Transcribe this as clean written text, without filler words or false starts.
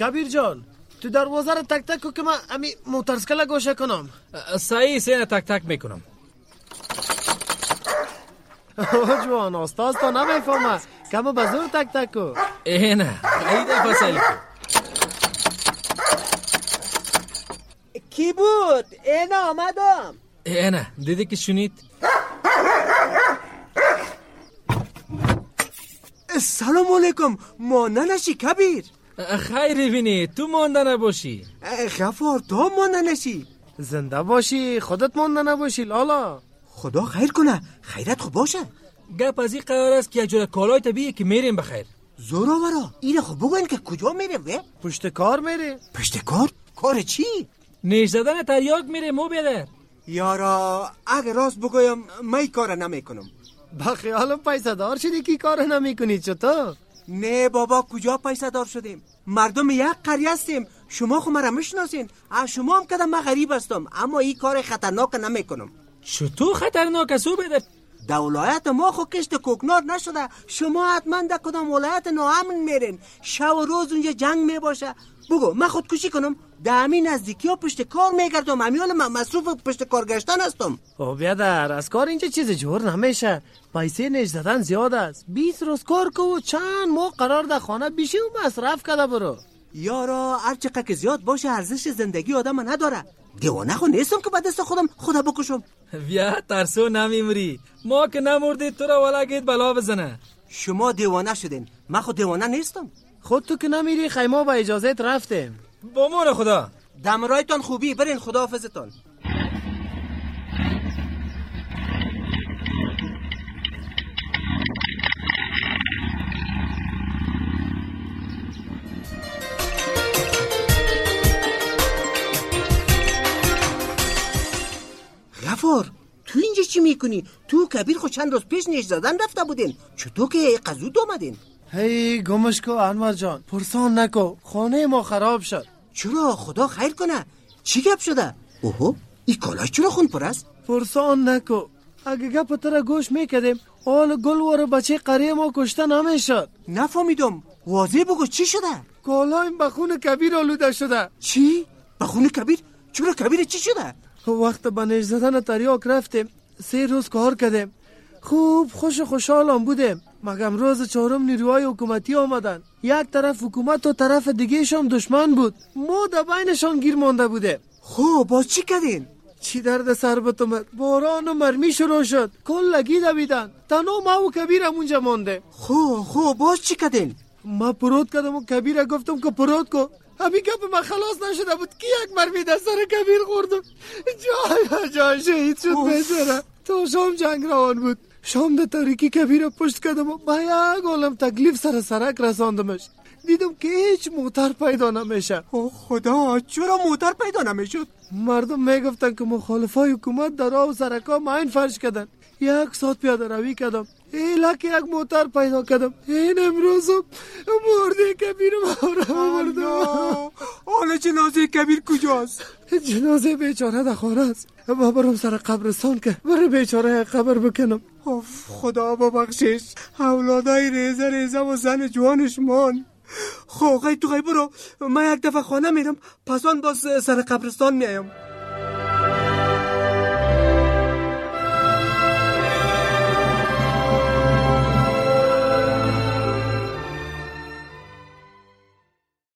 کبیر جان تو دروازه رو تک تک که من امی موترسکل گوشه کنم. صحیح سینه تک تک میکنم. جوان استاد تو نمیفهمه کم بزور تک تک کو. اینه ایده فصلی کو. کی بود؟ اینه آمدم. اینه دیدی که شنید؟ سلام علیکم. مانده نشی کبیر. خیری بینی تو مانده نباشی. غفار تو مانده نشی. زنده باشی خودت مانده نباشی لالا. خدا خیر کنه. خیرت خوب باشه. گپ از این قرار است که اجور کالای طبیعی که میریم بخیر. زوراورا اینه خب بگوین که کجا میریم وی؟ پشت کار میری. پشت کار؟ کار چی؟ نیش زدن تریاک میریم مو بیادر. یارا اگه راست بگویم من کار نمیکنم. با خیالم پیسه دار شدی که کار نمیکنی چطور؟ نه بابا کجا پیسه دار شدیم؟ مردم یک قریه هستیم. شما خو مرا میشناسین. شما هم کدام من غریب هستم اما این کار خطرناک نمیکنم. چطور خطرناک است او بیادر؟ در ولایت ما خو کشت کوکنار نشده. شما حتما در کدام ولایت ناامن میرین. شب و روز اونجا جنگ میباشه. بگو من خودکشی کنم؟ در همین نزدیکی ها پشت کار میگردم. همیال من مصروف پشت کار گشتن هستم. او بیادر از کار اینجا چیز جور نمیشه. پیسه نیش زدن زیاد است. 20 روز کار کو چند ماه قرار در خانه بیشی و مصرف کده برو. یارا هر چقدر که زیاد باشه ارزش زندگی آدم نداره. دیوانه خو نیستم که به دست خودم خدا بکشم. بیا ترسو نمیمری. ما که نمردید تو را ولا گید بلا بزنه. شما دیوانه شدین. من خود دیوانه نیستم. خود تو که نمیری خیمه با اجازت رفتیم. با مان خدا. دمرایتان خوبی برین خدا حافظتان. غفار تو اینجا چی میکنی؟ تو کبیر خود چند روز پیش نیش زدن رفته بودین. چطور که قزود آمدین؟ هی گمش کو انور جان پرسان نکو خانه ما خراب شد. چرا خدا خیر کنه؟ چی گپ شده؟ اوهو این کالاش چرا خون پر است؟ پرسان نکو اگه گپ تر گوش میکدیم آل گل ور بچه قریه ما کشته نمیشد. نفهمیدم. واضح بگو چی شده؟ کالایم بخون کبیر آلوده شده. چی؟ بخون کبیر؟ چرا کبیر چی شده؟ وقت با نیش زدن تریاک رفتیم 3 روز کار کردیم. خوب خوشحالم بودیم مگم روز 4 نیروهای حکومتی آمدن. یک طرف حکومت و طرف دیگه شام دشمن بود. ما در بینشان گیر مانده بودیم. خب باز چی کردین؟ چی درد سر بتومد. باران و مرمی شروع شد. کلگی دویدن. تنها ما و کبیر همونجا مانده. خب باز چی کردین؟ ما پرود کردم و کبیر گفتم که پرود کو. همین گپ من خلاص نشده بود که یک مرمی در سر کبیر خوردم. جای شهید شد بیچاره. تا شام جنگ روان بود. شام در تاریکی کبیر پشت کردم و با یک عالم تکلیف سر سرک رساندمش. دیدم که هیچ موتر پیدا نمیشه. خدا چرا موتر پیدا نمیشد؟ مردم میگفتن که مخالفای حکومت در راه و سرکا ماین فرش کردن. 1 ساعت پیاده روی کردم. ایلک یک موتر پیدا کردم. این امروزم مرده کبیر مردم. حالا جنازه کبیر کجاست؟ جنازه بیچاره در خانه است. ما برم سر قبرستان که برای بیچاره قبر بکنم. خدا ببخشش. اولادای ریزه و زن جوانش مان. خب تو برو. من یک دفعه خانه میرم پس آن باز سر قبرستان میایم.